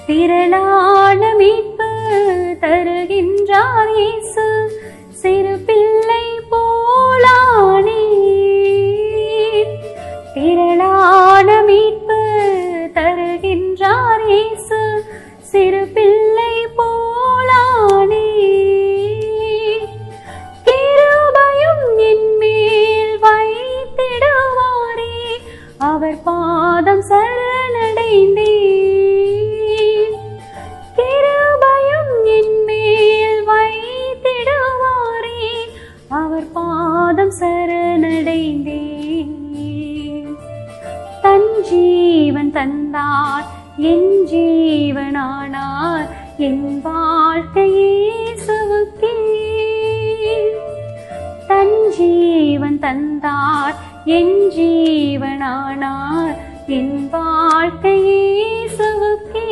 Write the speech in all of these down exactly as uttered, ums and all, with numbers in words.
திரளான மீட்பு தருகின்றார் இயேசு, சிறு பிள்ளை போலானே. திரளான மீட்பு தருகின்றார் இயேசு, சிறு பிள்ளை போலானே. கிருபையும் என் மேல் வைத்திடுவாரே, அவர் பாதம் சரணடைந்தே. கிருபையும் என் மேல் வைத்திடுவாரே, அவர் பாதம் சரணடைந்தே. தன் ஜீவன் தந்தார், என் ஜீவனானார், என் வாழ்க்கை இயேசுவுக்கே. தன் ஜீவன் தந்தார், என் ஜீவனானார், என் வாழ்க்கை இயேசுவுக்கே.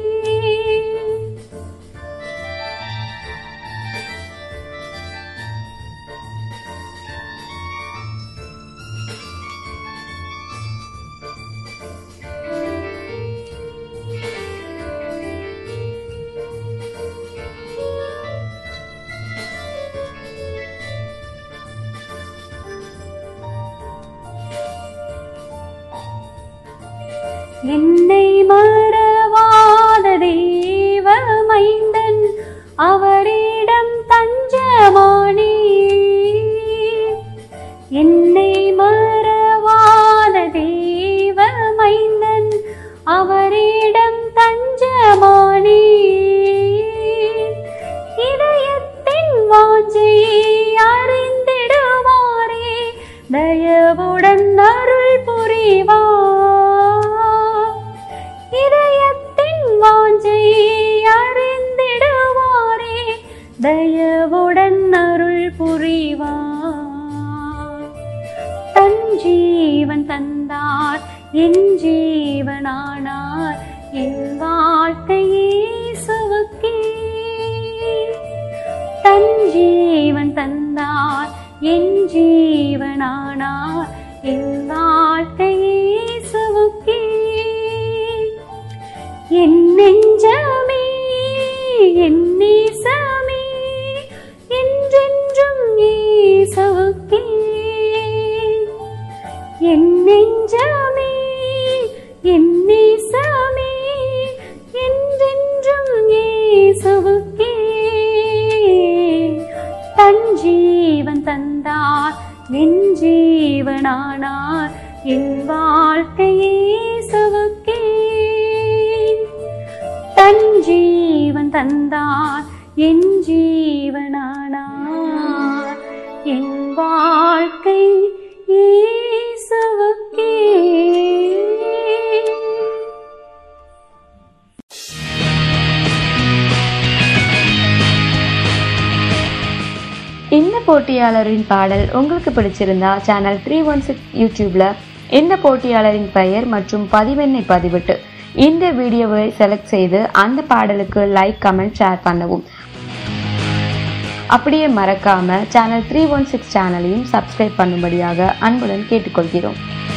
என்னை மறவாத தேவ மைந்தன், அவரிடம் தஞ்சமானே. என்னை மறவாத தேவ மைந்தன், அவரிடம் தஞ்சமானே. இதயத்தின் வாஞ்சை அறிந்திடுவாரே, தயவுடன் அருள் புரிவார். இதயத்தின் வாஞ்சை அறிந்திடுவாரே, தயவுடன் அருள் புரிவார். தன் ஜீவன் தந்தார், என் ஜீவனானார், என் வாழ்க்கை இயேசுவுக்கே. தன் ஜீவன் தந்தார், என் ஜீவனானார், என் வாழ்க்கை இயேசுவுக்கே. என் நெஞ்சமே என் நேசமே, என்றென்றும் இயேசுவுக்கே. என் நெஞ்சமே என் நேசமே, என்றென்றும் இயேசுவுக்கே. தன் ஜீவன் தந்தார், என் ஜீவனானார், என் வாழ்க்கை இயேசுவுக்கே. தன் ஜீவன் தந்தார், என் ஜீவனானார், என் வாழ்க்கை இயேசுவுக்கே. இந்த போட்டியாளரின் பாடல் உங்களுக்கு பிடிச்சிருந்தா சேனல் த்ரீ ஒன் சிக்ஸ் யூடியூப்ல இந்த போட்டியாளரின் பெயர் மற்றும் பதிவெண்ணை பதிவிட்டு இந்த வீடியோவை செலக்ட் செய்து அந்த பாடலுக்கு லைக், கமெண்ட், ஷேர் பண்ணவும். அப்படியே மறக்காம சேனல் த்ரீ ஒன் சிக்ஸ் சேனலையும் சப்ஸ்கிரைப் பண்ணும்படியாக அன்புடன் கேட்டுக்கொள்கிறோம்.